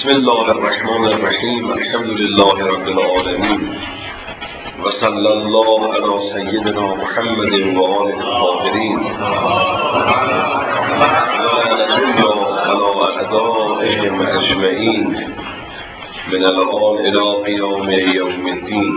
بسم الله الرحمن الرحیم. الحمد لله رب العالمین و صلی الله علی سیدنا محمد و آله الطاهرین و لعنة الله علی اعدائهم اجمعین من الآن الی قیام یوم الدین.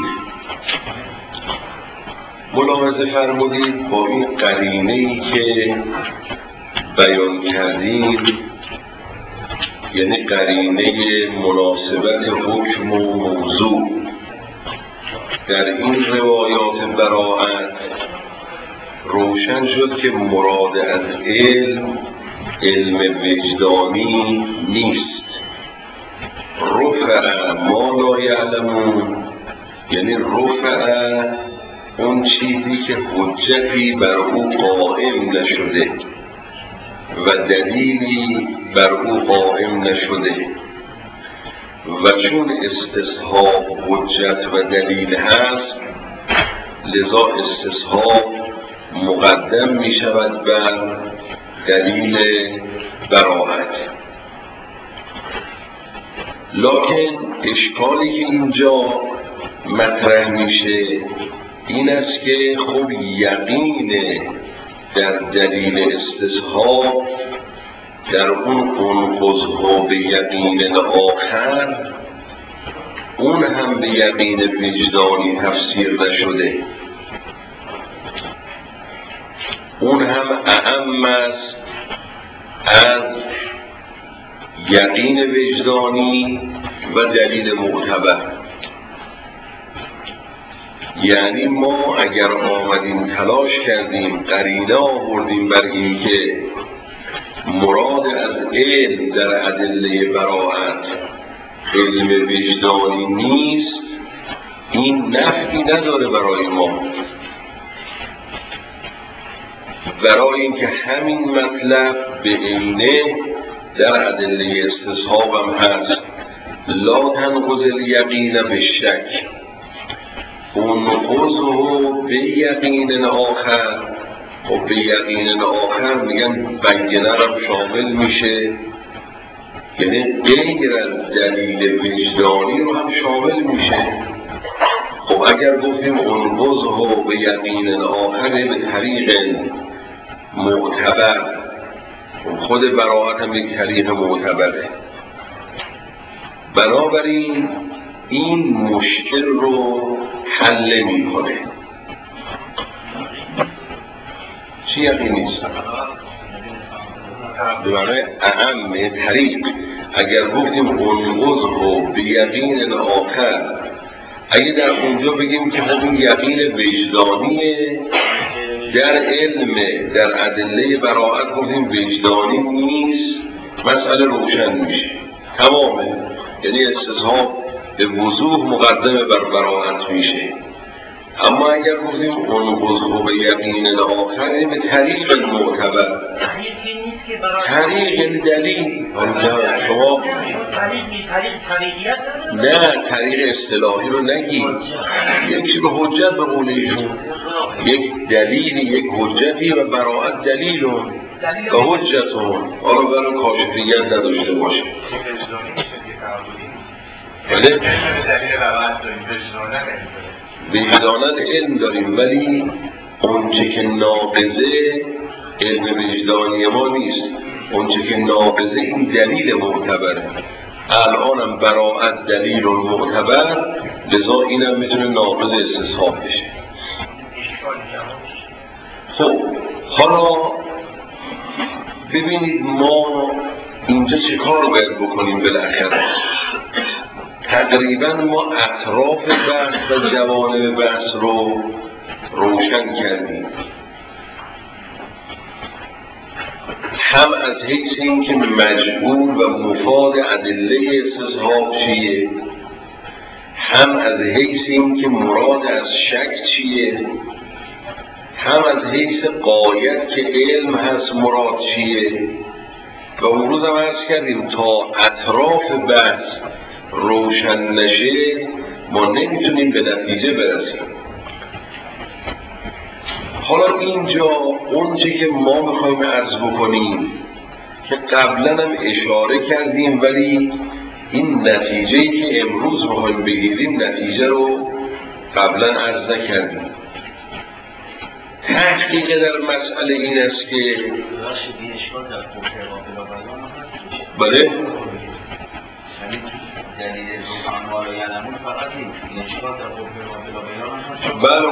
ملاحظه فرمودید با این قرینه‌ای که بیان کردیم، یعنی قرینه مناسبت حکم و موضوع در این روایات براءت، روشن شد که مراد از علم وجدانی نیست. رفع ما لا یعلمون، یعنی رفع اون چیزی که حجتی بر او قائم نشده و دلیلی بر او قائم نشده، و چون استصحاب حجت و دلیل هست، لذا استصحاب مقدم می شود بر دلیل براءت. لکن اشکالی که اینجا مطرح میشه این است که خب یقین در دلیل استصحاب در اون انقضها به یقین آخر، اون هم به یقین وجدانی تفسیر نشده، اون هم اعم است از یقین وجدانی و دلیل معتبر. یعنی ما اگر آمدیم تلاش کردیم قرینه آوردیم بر این که مراد از علم در ادله براءت علم وجدانی نیست، این نفعی نداره برای ما، برای اینکه همین مطلب به عینه در ادله استصحاب هم هست. لا تنقض الیقین بالشک، انقضه به یقین آخر. و به یقین آخر میگن بینه را شامل میشه، یعنی غیر از دلیل وجدانی رو هم شامل میشه. خب اگر گفتیم انقضه به یقین آخر به طریق معتبر، خود براءت هم یک طریق معتبره، بنابراین این مشکل رو حل میکنه. چی یقینی نیست؟ به معنی اهم طریق. اگر گفتیم انقضه به یقین آخر، اگه در اونجا بگیم که این یقین وجدانیه، در علم در ادله براءت گفتیم وجدانی نیست، مسئله روشن میشه تمامه. یعنی استصحاب به وضوح مقدمه بر براءت میشه. اما اگر گفتیم انقضه به یقین آخر به طریق معتبر، طریق دلیل، شما نه طریق اصطلاحی رو نگید، یک چیز حجت به قول ایشون، یک دلیلی، یک حجتی و براءت دلیلون و حجتون، حالا برای کاشفیت نداشته باشه. بله؟ وجدانت علم داریم، ولی اونچه که ناقضه علم وجدانی ما نیست. اونچه که ناقضه این دلیل معتبره. الانم براءت دلیل معتبر، لذا اینم میتونه ناقض استصحاب بشه. خب حالا ببینید ما اینجا چه کار باید بکنیم. بالاخره تقریبا ما اطراف بحث و جوانب بحث رو روشن کردیم، هم از حیث این که مجبور و مفاد ادله استصحاب چیه، هم از حیث این که مراد از شک چیه، هم از حیث غایت که علم هست مراد چیه. و اون روز هم عرض کردیم تا اطراف بحث روشن نشه ما نمیتونیم به نتیجه برسیم. حالا اینجا اونچه که ما میخوایم عرض بکنیم که قبلا هم اشاره کردیم ولی این نتیجه‌ای که امروز می‌خوایم بگیریم نتیجه رو قبلا عرض نکردیم. تحقیق در مسئله این است که بله بله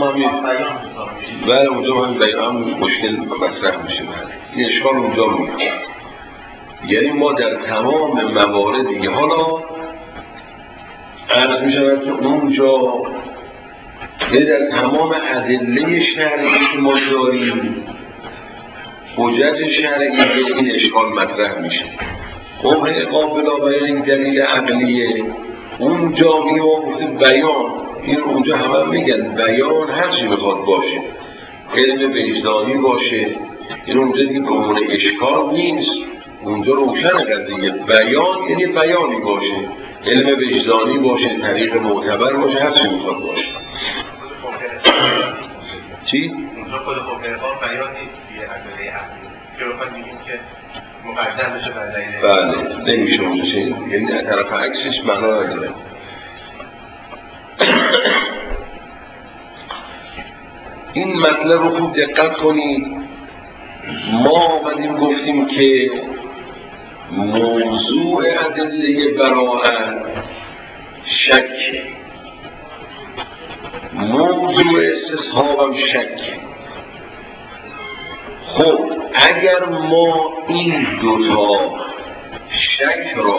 اونجا هم بیان مشکل مطرح میشه. این اشکال اونجا میاد. یعنی ما در تمام مواردی حالا عرض میشود که اونجا در تمام ادله شرعی که ما داریم حجت شرعی به این اشکال مطرح میشه. قبه قابل بیان دلیل عقلیه اونجا میگه بیان، این اونجا همه میگن بیان هر چی میخواد باشه، علم وجدانی باشه، این اونجا دیگه به عنوان اشکال نیست، اونجا روشن قضیه. بیان یعنی بیانی باشه، علم وجدانی باشه، طریق معتبر باشه، هر چی میخواد باشه. چی؟ اونجا خود خبرقان بیانی یه عقلی عقلی که رو خواهد میگیم که مقدم بشه بر دلیل. بله نمیشه اونجا چه، یعنی در طرف عکسش معنا نداره. این مطلب رو خوب دقت کنید. ما آمدیم گفتیم که موضوع ادله براءت شک، موضوع استصحاب هم شک. خب اگر ما این دوتا شک را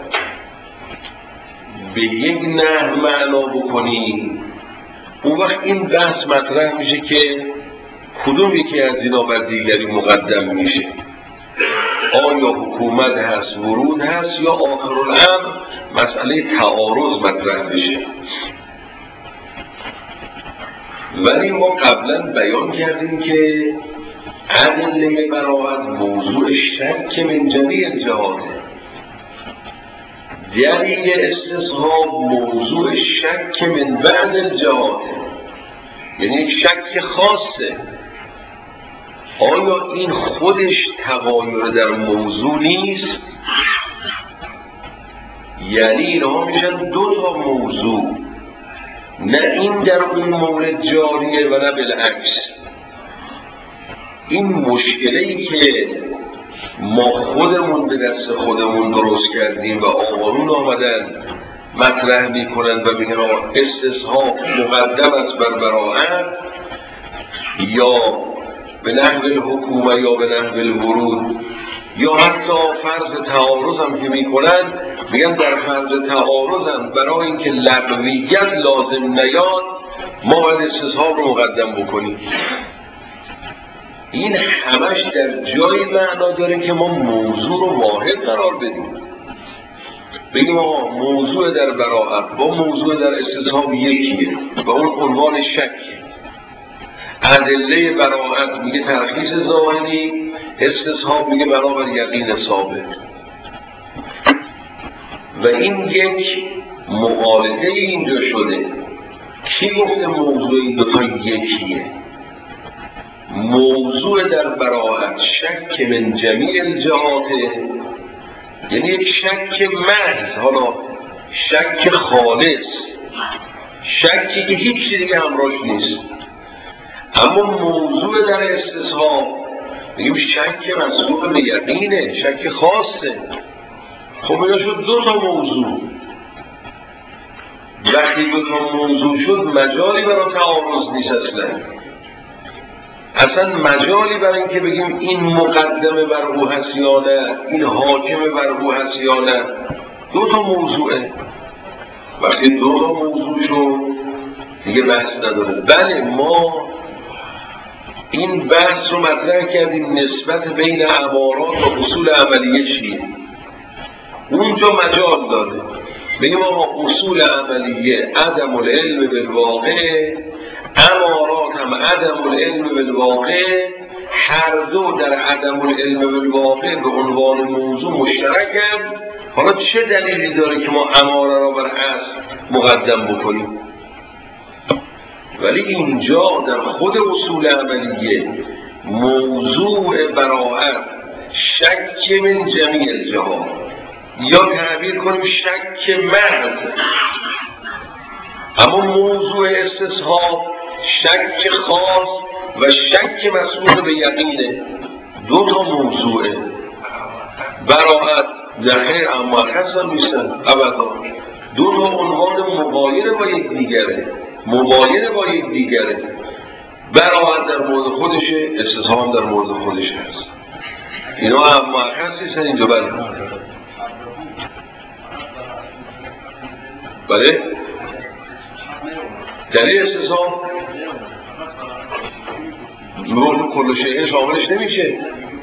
به یک نحو معنا بکنیم، اون وقت این بحث مطرح میشه که کدوم یکی از اینا بر دیگری مقدم میشه. آیا حکومت هست، ورود هست، یا آخرالامر مسئله تعارض مطرح میشه. ولی ما قبلا بیان کردیم که ادله براءت موضوع شک من جمیع الجهات، دلیل استصحاب موضوع شک من بعض الجهات، یعنی یک شک خاصه. آیا این خودش تغایر در موضوع نیست؟ یعنی اینها میشن دو تا موضوع، نه این در اون مورد جاریه و نه بالعکس. این مشکلی که ما خودمون به دست خودمون درست کردیم و آقایون آمدن مطرح میکنن و میگن استصحاب مقدم است بر براءت، یا به نحو الحکومه یا به نحو الورود، یا حتی فرض تعارض هم که میکنن میگن در فرض تعارض هم برای اینکه لغویت لازم نیاد ما باید استصحاب رو مقدم بکنیم. این همش در جای معنا داره که ما موضوع رو واحد قرار بدیم، بگیم آقا موضوع در براءت با موضوع در استصحاب یکیه و اون عنوان شک. ادله براءت میگه ترخیص ظاهری، استصحاب میگه برابر یقین ثابت. و این یک مغالطه اینجا شده. کی گفته موضوع این دوتا یکیه؟ موضوع در براءت شک من جمیع الجهات، یعنی یک شک محض، حالا شک خالص، شکی که هیچ دیگه همراهش نیست. اما موضوع در استصحاب میگیم شک مسبوق به یقینه، شک خاصه. خب اینا شد دو تا موضوع. وقتی دو تا موضوع شد مجالی برای تعارض نیست، اصلا مجالی برای اینکه بگیم این مقدمه بر او هست یا نه، این حاکمه بر او هست یا نه. دو تا موضوعه. وقتی دو تا موضوع شد دیگه بحث نداره. بله ما این بحث رو مطرح کردیم نسبت بین عبارات و اصول عملیه چیه. اونجا مجال داره بگیم آقا اصول عملیه عدم العلم بالواقع، امارات هم عدم العلم بالواقع، هر دو در عدم العلم بالواقع به عنوان موضوع مشترکن. حالا چه دلیلی داره که ما اماره را بر اصل مقدم بکنیم؟ ولی اینجا در خود اصول عملیه موضوع براءت شک من جمیع الجهات، یا تعبیر کنیم شک محض. اما موضوع استصحاب شک خاص و شک مسئول به یقینه. دو تا موضوعه. براءت در خیر اما مرخص هم نیستن ابدا. دو تا عنوان مباین با یک دیگره، مباین با یک دیگره. براءت در مورد خودشه، استصحاب در مورد خودش هست. اینا هم مرخص نیستن اینجا. بله دلیل استصحاب میگوید کل شیء شاملش نمیشه.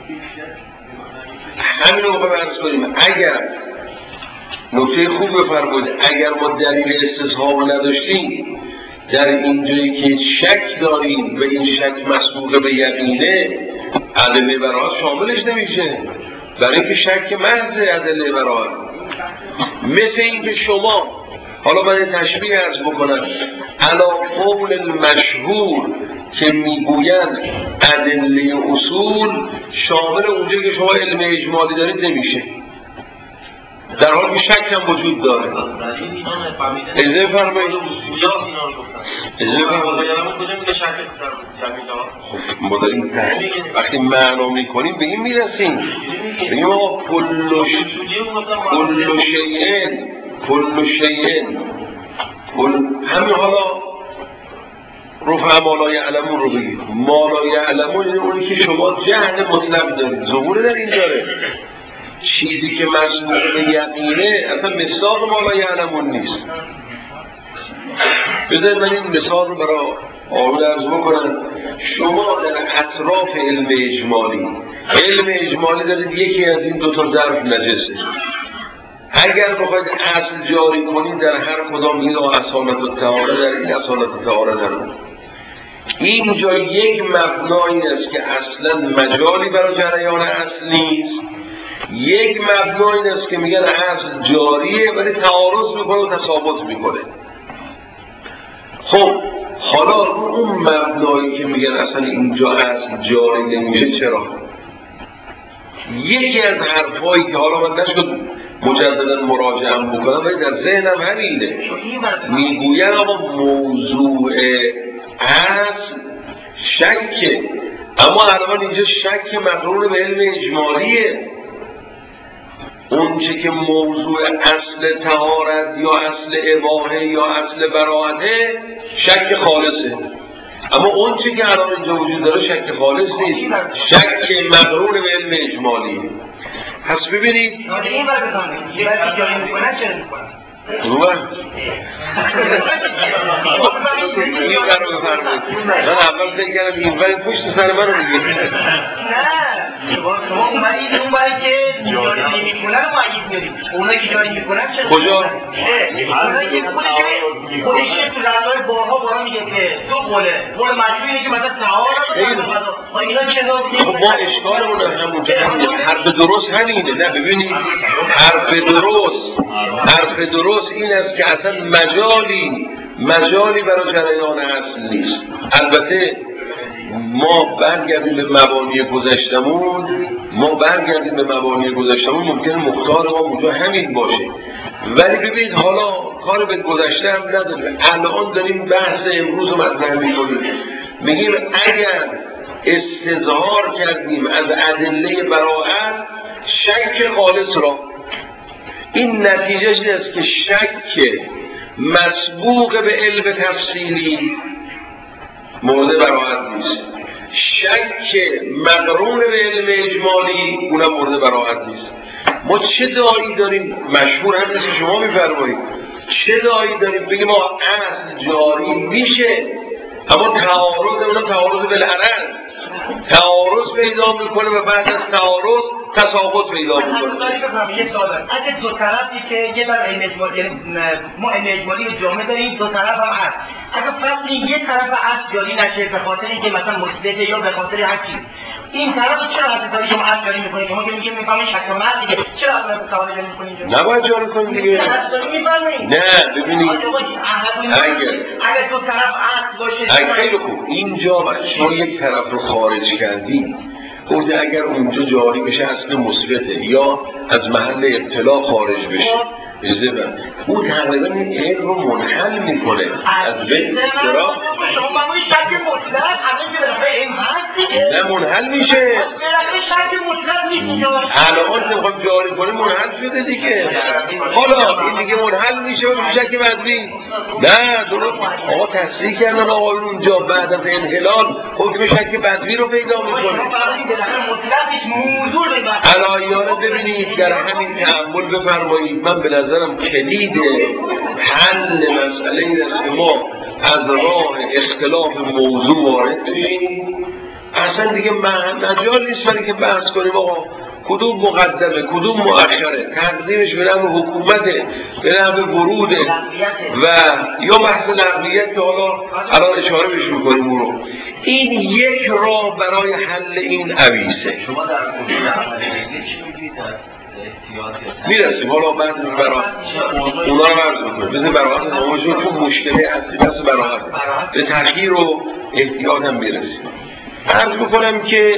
همین رو بخوایم عرض کنیم. اگر نکته خوب بفرمایید، اگر ما دلیل استصحاب نداشتیم در اینجایی که شک داریم و این شک مسبوق به یقینه، ادله براءت شاملش نمیشه، برای اینکه شک محض ادله براءت. مثل اینکه شما، حالا من تشبیه عرض بکنم، علی قول المشهور که میگویند ادله اصول شامل اونجایی که شما علم اجمالی دارید نمیشه، در حالی که شک هم وجود داره. اجازه بفرمایید. ما داریم وقتی معنا میکنیم به این میرسیم، بگیم آقا کل شیء همین. حالا رفع ما لا یعلمون رو بگید. ما لا یعلمون یعنی اونی که شما جهل مطلق دارید، ظهور در این داره. چیزی که مسبوق به یقینه اصلا مصداق ما لا یعلمون نیست. بذارید من این مثال رو برای آقایون عرض بکنم. شما در اطراف علم اجمالی دارید یکی از این دو تا ظرف نجسه. اگر بخواید اصل جاری کنید در هر کدام این اصالت الطهاره در این اصالت الطهاره در اینجا یک مبنایی است که اصلا مجالی برای جریان اصل نیست، یک مبنایی است که میگن اصل جاریه ولی تعارض میکنه و تثابت میکنه. خب حالا اون مبنایی که میگن اصلا اینجا اصل جاری نمیشه چرا؟ یکی از حرفایی که حالا من نشد مجددا مراجعه بکنم ولی در ذهنم همینه، میگوین اما موضوع اصل شکه، اما الان اینجا شک مقرون به علم اجمالیه. اون چه که موضوع اصل طهارت یا اصل اباحه یا اصل براءته شک خالصه، اما اون چه که الان اینجا وجود داره شک خالص نیست، شک مقرون به علم اجمالیه. پس ببینید این بر بزنید یه بر جایی میکنن چرا میکنن؟ روان این بر بفرمایید. من اول فکر کردم این بر پشت سر من رو میگه. نه شما اومدید اون بری که جاری میکنن رو باید بیارید. اونا که جاری میکنن چرا؟ کجا؟ اونا که خودش تو رضای بارها برا میگه که تو قول مجموعی که مثلا تعارض اینا چرا؟ خب ما اشکالمون همونجا حرف درست همینه. نه ببینید حرف درست این است که اصلا مجالی برای جریان اصل نیست. البته ما برگردیم به مبانی گذشتمون ممکنه مختار ما اونجا همین باشه، ولی ببینید حالا کار به گذشته هم نداریم. الان داریم بحث امروز رو مطرح می‌کنیم، میگیم اگر استظهار کردیم از ادله براءت شک خالص را، این نتیجهش این است که شک مسبوق به علم تفصیلی مورد براءت نیست، شک مقرون به علم اجمالی اونم مورد براءت نیست. ما چه دایی داریم؟ مشهور هم نیست شما میفرمایید چه دایی داریم بگیم ما اصل جاری میشه اما تعارض بالعرض تعارض پیدا میکنه و بعد از تعارض تساقط پیدا میکنه. یه سوال اگه دو طرفی که یه بر علم اجمالی، ما علم اجمالی جامعه داریم، دو طرف هم هست، اگه فقط یه طرف اصل جاری نشه به خاطر اینکه مثلا مثبته یا به خاطر هر چیز، این طرف چرا حتی شما اصل جاری میکنید؟ شما که میگیم میفهمید شک محض دیگه، چرا اصلا سوال جاری میکنید؟ نباید جاری کنید دیگه. نه ببینید اگه دو طرف اصل باشه خیلی خوب، اینجا شما یک طرف رو خارج کردید گفته اگر اونجا جاری بشه اصل مثبته یا از محل ابتلا خارج بشه اون تقریبا این علم رو منحل میکنه از بین چرا؟ شما بمونی شک مطلق همه جرفه این هست دیگه نه منحل میشه برای شک مطلق نیست اینجا الان نمیخواد جاری کنه منحل شده دیگه حالا این دیگه منحل میشه و شک بدوی نه درست آقا تصریح کردن آقایون اونجا بعد از انحلال حکم شک بدوی رو پیدا میکنه علایانه ببینید در همین تأمل بفرمایید من به نظرم کلید حل مسئله این است که ما از راه اختلاف موضوع وارد بشیم اصلا دیگه مجال نیست برای که بحث کنیم آقا کدوم مقدمه کدوم مؤخره تقدیمش به نحو حکومته به نحو وروده و یا بحث نقلیت که حالا الان اشاره بهش می‌کنیم اون رو این یک راه برای حل این عویزه شما در اصول عملیه چی میگید میرسیم حالا بعد اونا رو عرض میکنیم بذاریم براحت نامشون خوب مشکله اصلی بس براحت به تغییر و احتیاط هم میرسیم عرض میکنم که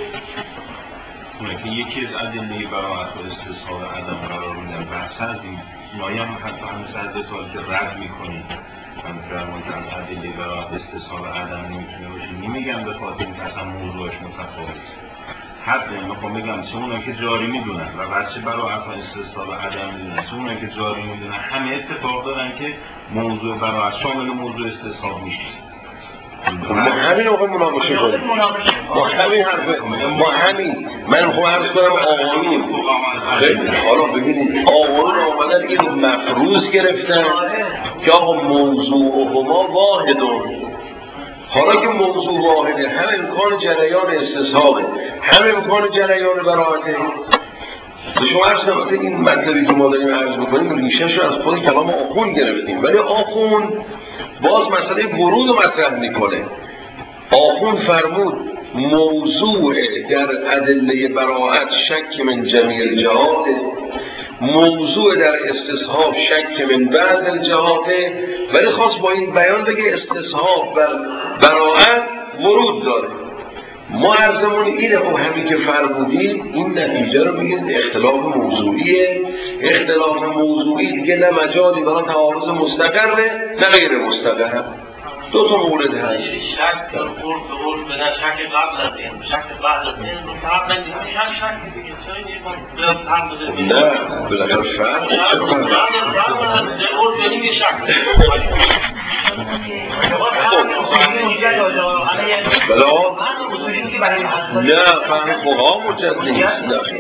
یکی از ادله براحت و استصحاب عدم قرار میدن بحث هستیم نایم حتی همیشه از سال که رد میکنیم من فرمان که از ادله براحت استصحاب عدم نمیتونه باشه نمیگم به خاطر اینکه اصلا موضوعش متفاوت حتی میخوام بگم چه اونایی که جاری میدونن و بچه براحت و استصحاب عدم میدونن چه اونایی که جاری میدونن همه اتفاق دارن که موضوع براحت شامل موضوع استصحاب میشه ما همین رو مناقشه کنیم ما همین حرفه ما همین من خواهم عرض کنم آقایون حالا ببینید آقایون آمدن این رو مفروض گرفتن که آقا موضوع ما واحدون حالا که موضوع واحده هم امکان جریان استصحابه هم امکان جریان براحته به شما عرض کنم این مطلبی که ما داریم عرض میکنیم ریشه‌ش رو از خود کلام آخوند گرفتیم ولی آخوند باز مسئله ورود رو مطرح میکنه آخوند فرمود موضوع در ادله براحت شک من جمیع الجهات موضوع در استصحاب شک من بعض الجهات ولی خواست با این بیان بگه استصحاب و براحت ورود داره ما عرضمون اینه خب همین که فرمودید این نتیجه رو بگید اختلاف موضوعیه اختلاف موضوعی دیگه نه مجالی برای تعارض مستقره نه غیر مستقره دو تا مورد هست شک در قرد به شک قبل از این شک بعد از این رو قبل از این هم شک دیگه چون نه بالاخره فرق نه فهم فقها مجد نیست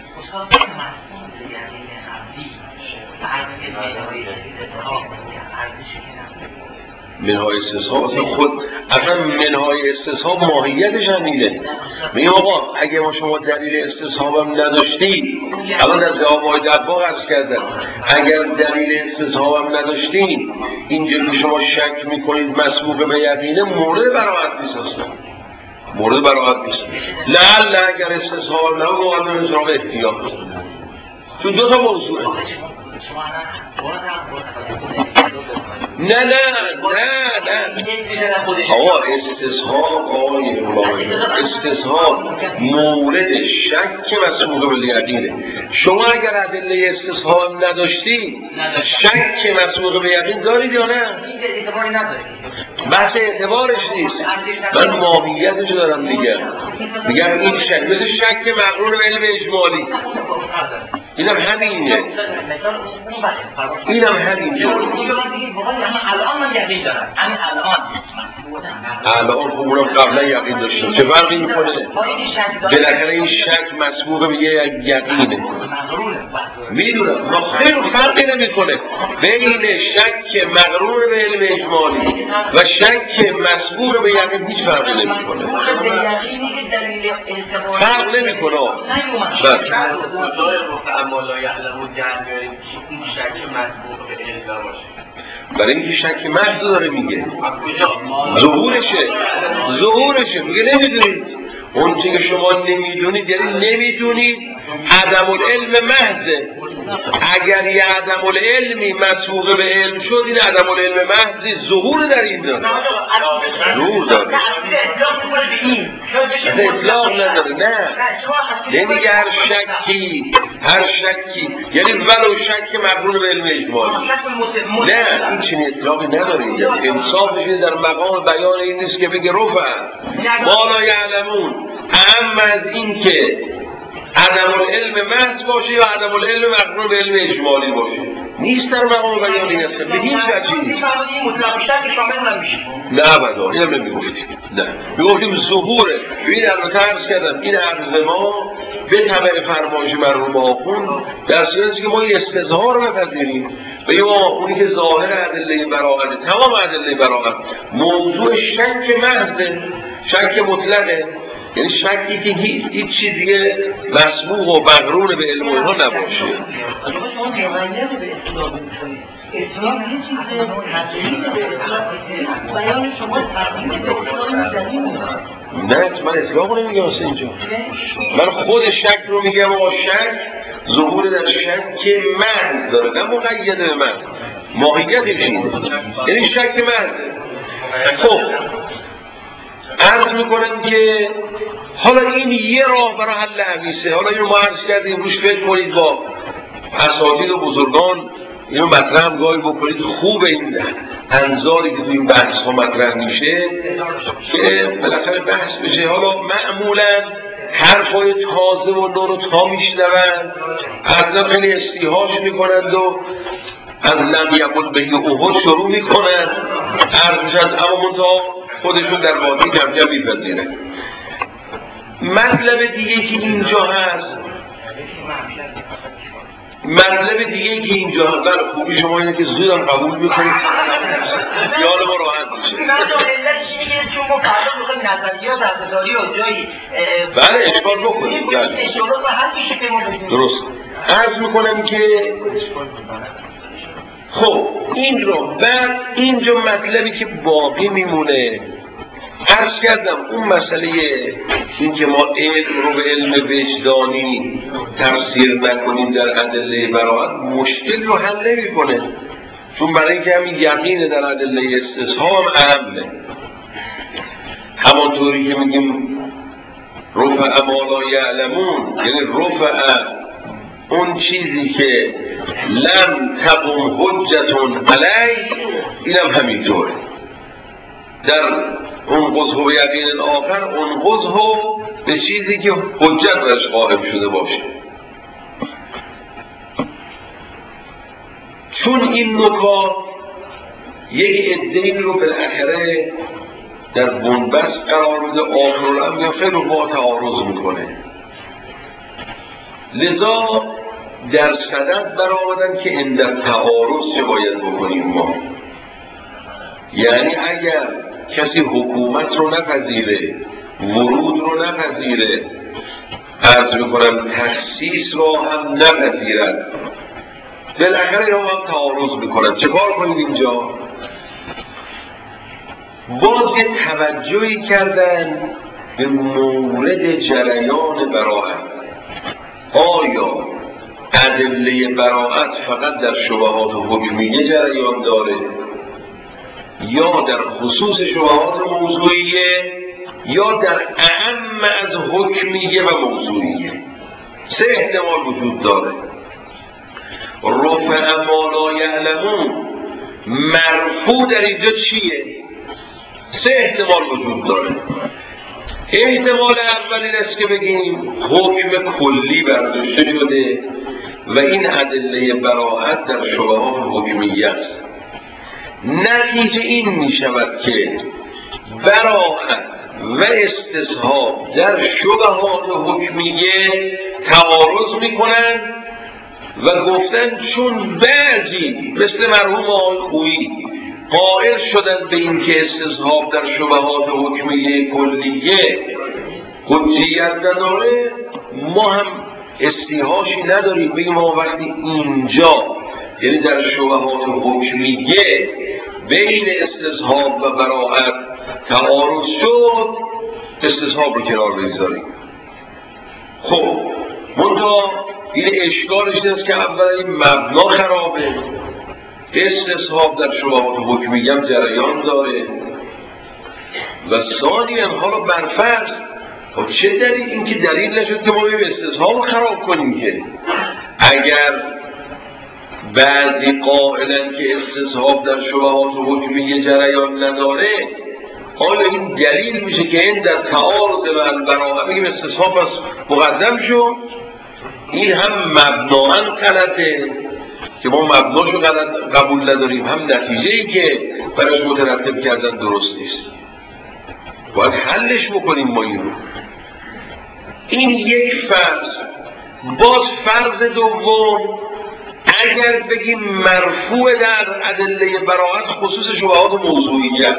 منهای استصحاب خود اصلا منهای استصحاب ماهیتش هم اینه میگه آقا اگه ما شما دلیل استصحاب هم نداشتیم الان در جوابهای دباغ عرض کردن اگر دلیل استصحاب هم نداشتیم اینجا که شما شک میکنید مسبوق به یقینه مورد براحت نیست اصلا مورد براحت نیست لعل اگر استصحاب نه مقدم اجراق احتیاط چون دو تا موضوعه نه آقا استصحاب مورد شک مسبوق بالیقینه شما اگر ادله استصحاب نداشتی شک مسبوق به یقین دارید یا نه؟ بحث اعتبارش نیست من ماهیتش دارم میگم این شک مثل شک مقرون به علم اجمالی اینم همینه الان من یقین دارم الان خب اونم قبلا یقین داشتم چه فرقی میکنه؟ بالاخره این شک مسبوق به یقینه میدونم ما خیلی فرقی نمیکنه بین شک مقرون به علم اجمالی و شک مسبوق به یقین هیچ فرقی نمیکنه فرق نمیکنه اما لا یعلمون در میاریم که این شک مسبوق به علم باشه برای اینکه شک محض داره میگه ظهورشه میگه نمیدونید اون چیزی که شما نمیدونید یعنی نمیدونید عدم العلم محضه. اگر یه عدم العلمی مسبوق به علم شد، این عدم العلم محضی ظهور در این داره، ظهور داره، اطلاق نداره. نه نمیگه هر شکی یعنی ولو شک مقرون به علم اجمالی. نه این چنین اطلاقی نداره. انصافش در مقام بیان این نیست که بگه رفع ما لا یعلمون اهم از این که عدم العلم محض باشه یا عدم العلم مقرون به علم اجمالی باشه، نیست در مقام بیان این هست. به هیچ وجهی نیست. نه ابدا این هم نمیگفتیم. نه میگفتیم ظهوره. ببین البته عرض کردم این عرض ما به طبع فرمایش مرحوم آخوند در صورتی که ما این استظهار رو بپذیریم و یه آخوندی که ظاهر ادله براءت، تمام ادله براءت موضوع شک محضه، شک مطلقه، یعنی شکی که هیچ چیزی مسبوق و مقرون به علم اونها نباشه. اطلاق یه چیزه تطریق به اطلاق بیان شما تقریب به اطلاق نه من اطلاق نمیگم واسه اینجا، من خود شک رو میگم و شک ظهور در شک محض داره، نه مقید به محض، ماهیتش اینه یعنی شک محض. خب عرض میکنم که حالا این یه راه برای حل حدیثه. حالا اینو ما عرض کردیم روش فکر کنید، با اساتید و بزرگان اینو مطرح هم گاهی بکنید. خوب این انظاری که تو این بحث ها مطرح میشه که بالاخره بحث بشه. حالا معمولا حرفای تازه و نو رو تا میشنوند اصلا خیلی استیحاش میکنند و از لم یقل به احد شروع میکنند عرض میشند، اما منتها خودشون در واقع کم کم میپذیرن. مطلب دیگه که اینجا هست، مطلب دیگه که اینجا هست، بله خوبی شما اینه که زود هم قبول میکنید خیال ما راحت میشه. بله اشکال بکنید. درست عرض میکنم که خب این رو بعد اینجا مطلبی که باقی میمونه عرض کردم اون مسئله این که ما علم رو به علم وجدانی تفسیر نکنیم در ادله براءت مشکل رو حل نمی‌کنه، چون برای اینکه همین یقین در ادله استصحاب اهمه. همانطوری که میگیم رفع ما لا یعلمون، یعنی رفع اون چیزی که لم تقم حجتون علی، اینم همینطوره. در اون قضح به یقین آخر اون قضح به چیزی که حجت برش قائم شده باشه. چون این نکات یک عده‌ای رو بالاخره در بنبست قرار میده، آخرالامر خیلی با تعارض میکنه، لذا در صدد برآمدن که این در تعارض چه باید بکنیم ما. یعنی اگر کسی حکومت رو نپذیره، ورود رو نپذیره، عرض میکنم تخصیص رو هم نپذیرد، بالاخره هم تعارض میکنن. چه کار کنید اینجا؟ باز یه توجهی کردن به مورد جریان براءت. آیا ادله براءت فقط در شبهات حکمیه جریان داره یا در خصوص شبهات موضوعیه یا در اعم از حکمیه و موضوعیه؟ سه احتمال وجود داره. رفع ما لا یعلمون مرفوع در اینجا چیه؟ سه احتمال وجود داره. احتمال اول این است که بگیم حکم کلی برداشته شده و این ادله براءت در شبهات حکمیه است. نتیجه این می شود که براءت و استصحاب در شبهات حکمیه تعارض می کنند و گفتن چون بعضی مثل مرحوم آقای خویی قائل شدن به این که استصحاب در شبهات حکمیه کلیه حجیت نداره، ما هم استیحاشی نداریم بگیم ما وقتی اینجا یعنی در شبهات حکمیه بین استصحاب و براءت تعارض شد، استصحاب رو کنار بگذاریم. خب منتها این اشکالش است که اولا این مبنا خرابه، استصحاب در شبهات حکمیه هم جریان داره و ثانیاً حالا برفرض خب چه دلیل این که دلیل نشد که ما بیم استصحاب رو خراب کنیم که اگر بعضی قائلن که استصحاب در شبهات حکمیه جریان نداره، حالا این دلیل میشه که این در تعارض و البراءه بگیم استصحاب پس مقدم شد. این هم مبناً غلطه که ما مبناشو غلط قبول نداریم، هم نتیجه‌ای که براش مترتب کردن درست نیست. باید حلش بکنیم ما این رو. این یک فرض. باز فرض دوم، اگر بگیم مرفوع در ادله براءت خصوص شبهات موضوعیت،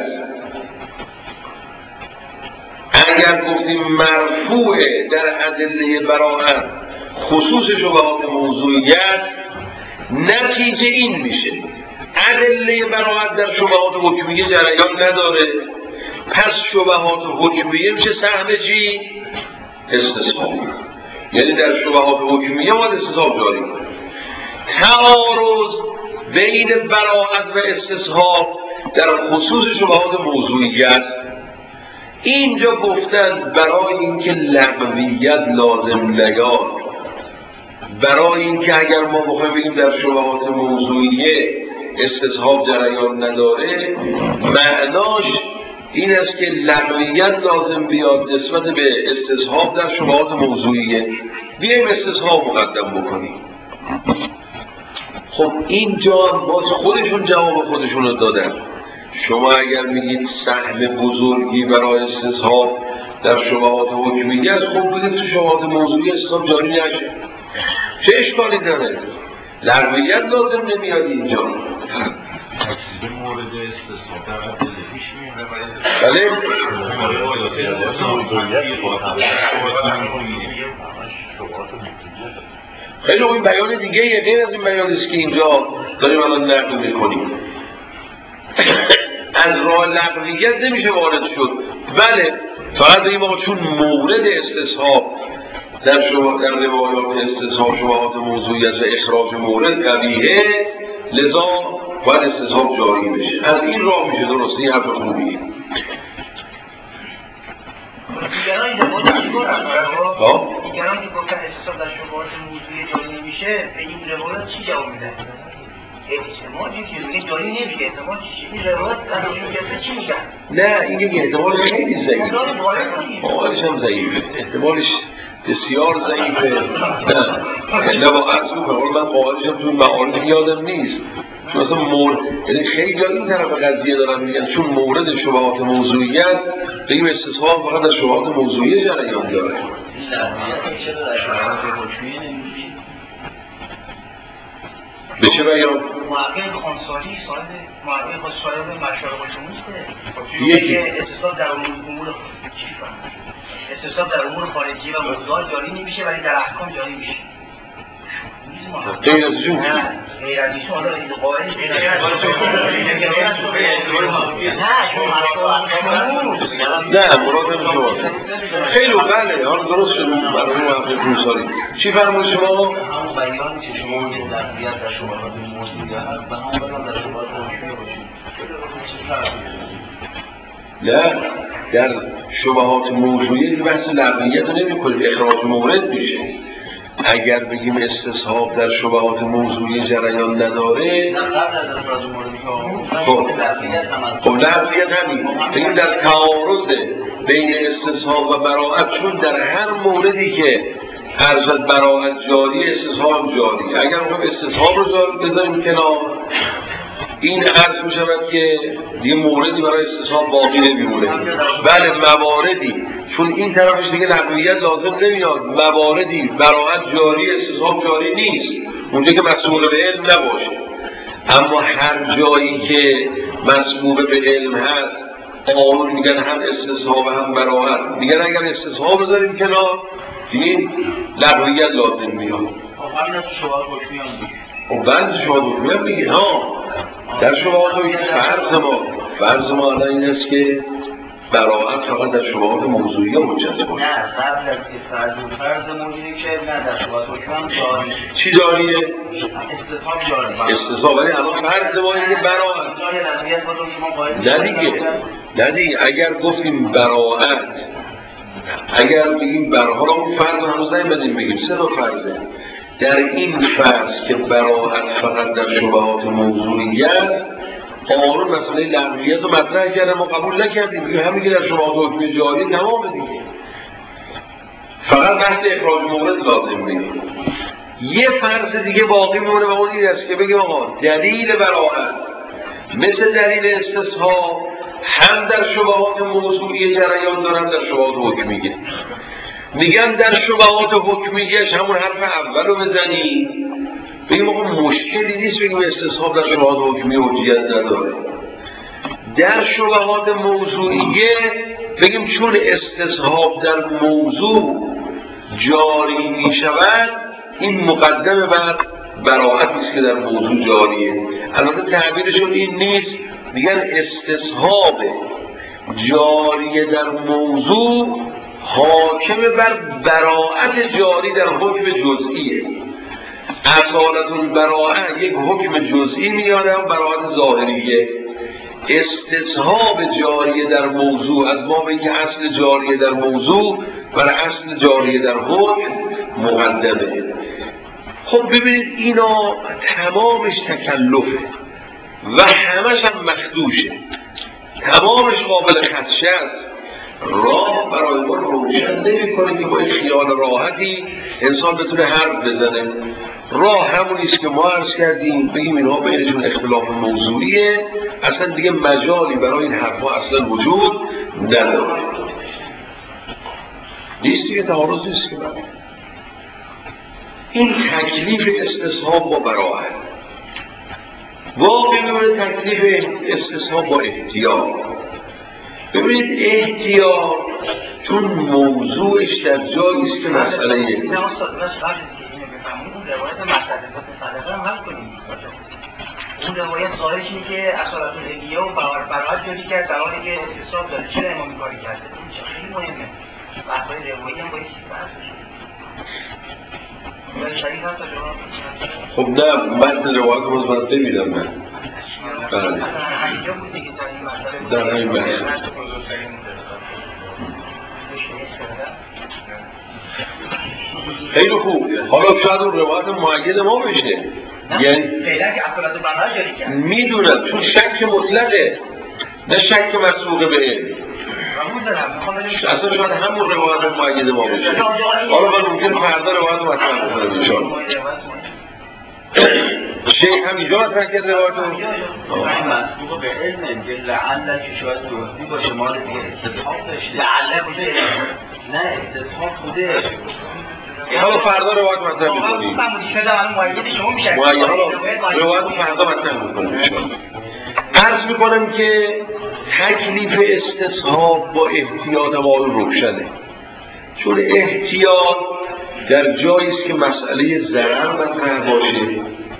اگر گفتیم مرفوع در ادله براءت خصوص شبهات موضوعیت، نتیجه این میشه ادله براءت در شبهات حکمیه جریان نداره، پس شبهات حکمیه میشه سهم چی؟ استصحاب. یعنی در شبهات حکمیه باید استصحاب جاری کنه. تعارض بین براءت و استصحاب در خصوص شبهات موضوعیت، اینجا گفتن برای اینکه لغویت لازم نیاد، برای اینکه اگر ما بخوایم بگیم در شبهات موضوعیه استصحاب جریان نداره، معناش این است که لغویت لازم بیاد نسبت به استصحاب در شبهات موضوعیه، بیایم استصحاب مقدم بکنیم. خب اینجا باز خودشون جواب خودشون رو دادن. شما اگر میگید سهم بزرگی برای استصحاب در شبهات حکمیه است، خب بگید تو شبهات موضوعی استصحاب جاری نشه، چه اشکالی داره؟ لغویت لازم نمیاد اینجا. تکذیب مورد استصحاب در ادله پیش میاد. بله؟ خیلی این بیان دیگه یه غیر از این بیانیست که اینجا داریم الان نقل میکنیم. از راه لغویت نمیشه وارد شد. بله فقط بگیم آقا چون مورد استصحاب در روایات استصحاب شبهات موضوعیت و اخراج مورد قویه، لذا باید استصحاب جاری بشه. از این راه میشه درست. این حرف خوبیه. دیگران این روایت چی گفتن؟ دیگران که گفتن استصحاب در شبهات موضوعی جاری نمیشه، به این روایت چی جواب میدن؟ احتمالی که میگه جاری نمیشه، احتمال این روایت ازشون گرفته چی میگن؟ نه این یک احتمال خیلی ضعیفه. احتمالش هم ضعیفه. احتمالش بسیار ضعیفه. نه با اصل من قاعدش هم توی معارض یادم نیست. چون اصلا یعنی خیلی این طرف قضیه دارن میگن چون مورد شبهات موضوعیت بگیم استصحاب فقط در شبهات موضوعی جریان داره. بشه بیان محقق خانسالی صاحب محقق صاحب مشارق شموسته که استصحاب در امور چی فهمد؟ استصحاب در امور خارجی و موضوعات جاری نمیشه ولی در احکام جاری میشه. غیر از ایشون؟ نه غیر از ایشون حالا این قاعده نه مراد شما خیلی بله حالا درست شد برای محقق خانسالی. چی فرمود شما؟ همون بیان که شما لغویت در شبهات موضوعیه هست و همون بیان در شبهات حکمیه باشه. نه در شبهات موضوعی بحث لغویت رو نمی کنیم، اخراج مورد میشه. اگر بگیم استصحاب در شبهات موضوعی جریان نداره، خب لغویت همین بگیم در تعارض بین استصحاب و براءت، چون در هر موردی که ارزد براءت جاری استصحاب جاری. اگر ما استصحاب رو بذاریم کنار، این عرض می شود که دیگه موردی برای استصحاب باقی نمیمونه. بله مواردی، چون این طرفش دیگه لغویت لازم نمیاد، مواردی براءت جاری استصحاب جاری نیست اونجا که مسئول به علم نباشه. اما هر جایی که مسئول به علم هست قانون میگن هم استصحاب هم براءت، میگن اگر استصحاب رو داریم کنار این لغویت لازم میاد. همین از شبهات حکمیه هم دیگه. خب بعد شبهات حکمیه هم دیگه در شبهات حکمیه فرض ما الان این است که براءت فقط در شبهات موضوعی حجت باشه. نه قبل از که فرض موجودی که نه در شبهات حکم جاری چی جاریه؟ استصحاب جاری استصحاب. ولی الان فرض ما اینه براءت. نه دیگه اگر گفتیم براءت، اگر بگیم برها را اون فرض هنوز نمیدیم بگیم سه تا فرضه. در این فرض که براءت فقط در شبهات موضوعیت، قانون مسئله لغویت رو مطرح کرده ما قبول نکردیم، بگیم همین که در شبهات حکم جاری تمام دیگه، فقط بحث اخراج مورد لازم بگیم. یه فرض دیگه باقی میمونه و اون این است که بگیم آقا دلیل براءت مثل دلیل استصحاب هم در شبهات موضوعی جریان دارن در شبهات حکمیه. میگم در شبهات حکمیهش همون حرف اول رو بزنی بگیم آقا مشکلی نیست بگیم استصحاب در شبهات حکمیه حجیت نداره. در شبهات موضوعیه بگیم چون استصحاب در موضوع جاری میشود این مقدمه بر براءتی است که در موضوع جاریه. البته تعبیرشون این نیست، میگن استصحاب جاری در موضوع حاکم بر براءت جاری در حکم جزئیه. اصالت البراءه یک حکم جزئی میاره و براءت ظاهریه. استصحاب جاری در موضوع از باب اینکه اصل جاری در موضوع بر اصل جاری در حکم مقدمه. خب ببینید اینا تمامش تکلفه و همش هم مخدوشه، تمامش قابل خدشه است. راه برای ما روشن نمی کنه که با این خیال راحتی انسان بتونه حرف بزنه. راه همونیست که ما عرض کردیم، بگیم اینها بینشون اختلاف موضوعیه، اصلا دیگه مجالی برای این حرفها اصلا وجود نداره. نیست دیگه، تعارض نیست که برای این تکلیف استصحاب با براءت. واقعی میمونه تکلیف استصحاب با احتیاط. ببینید احتیاط چون موضوعش در جایی است که مسئله اون روایت ظاهرش اینه که اصالت الهیه و براءت جاری کرد در حالی که استصحاب داره. چرا امام این کاری کرده؟ این خیلی مهمه. بحث‌های روایی هم باید خب نه متن روایت رو من ببینم من در همین بحث خیلی خوب. حالا شاید اون روایت معید ما بشه، یعنی فعلا که اصالت براءت جاری کرد میدونم چون شک مطلقه نه شک مسبوق به علم. اصلا شاید همون روایت معید ما بشه. حالا من ممکن فردا روایت مطرح بکنم انشاءالله. شیخ هم اینجا مطرح کرد روایت رو مسبوق به علم که لعله که شاید درستی باشه مال دیگه استصحاب داشته. لعله بوده نه استصحاب بوده. حالا فردا روایت مطرح میکنیم. روایت فردا مطرح میکنیم انشاءالله. عرض میکنم که تکلیف استصحاب با احتیاط ما روشنه، چون احتیاط در جایی است که مسئله ضرر مطرح باشه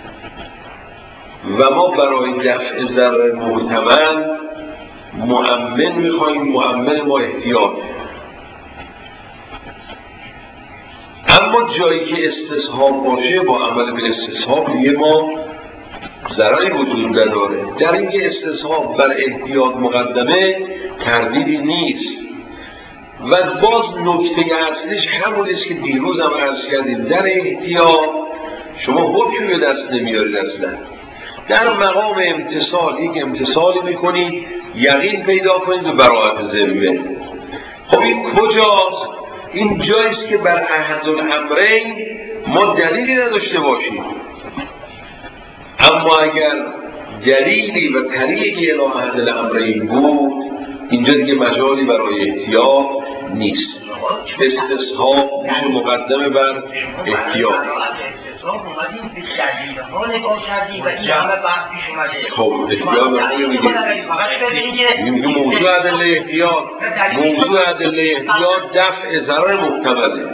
و ما برای دفع ضرر محتمل مؤمن میخوایم. مؤمن ما احتیاط. اما جایی که استصحاب باشه با عمل به استصحاب یه ما ضرری وجود نداره. در اینکه استصحاب بر احتیاط مقدمه تردیدی نیست و باز نکته اصلیش همون است که دیروز هم عرض کردیم. در احتیاط شما حکمی به دست نمیارید اصلا. در مقام امتصال یک امتصالی میکنید یقین پیدا کنید و براءت ذمه. خب این کجاست؟ این جاییست که بر احد الامرین ما دلیلی نداشته باشیم. اما اگر دلیلی و طریقی الی احد الامرین بود اینجا دیگه مجالی برای احتیاط نیست. استصحاب میشه مقدمه بر احتیاط. اسلام اومدیم به دلیل ها نگاه کردیم و این همه بحث پیش اومده. خب احتیاط نکنیم میگه موضوع ادله احتیاط، موضوع ادله احتیاط دفع ضرر محتمله.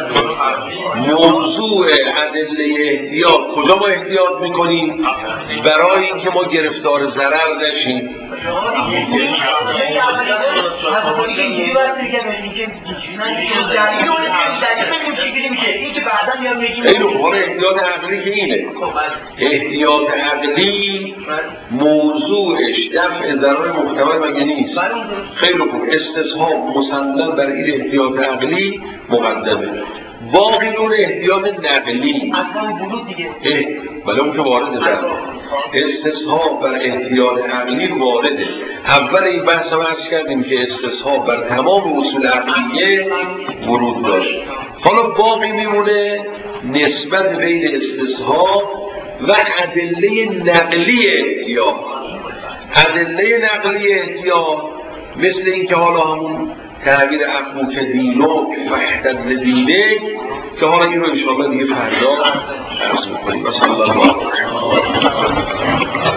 موضوع ادله احتیاط کجا ما احتیاط میکنیم؟ برای اینکه ما گرفتار ضرر نشیم. اینو کار احتیاط عقلی که اینه. احتیاط عقلی موضوعش دفع ضرر محتمل مگه نیست؟ خیلی خوب، استصحاب مسلم بر این احتیاط عقلی مقدمه. باقی نوع احتیاط نقلی بله اون که وارده در استصحاب بر احتیاط عقلی وارده. اول این بحث هم عرض کردیم که استصحاب بر تمام اصول عقلیه ورود داشت. حالا باقی میمونه نسبت بین استصحاب و ادله نقلی احتیاط. ادله نقلی احتیاط مثل این که حالا همون تعبیر اخوک دینو فحتد دینه که حالا این رو انشاءالله دیگه فردا عرض میکنیم.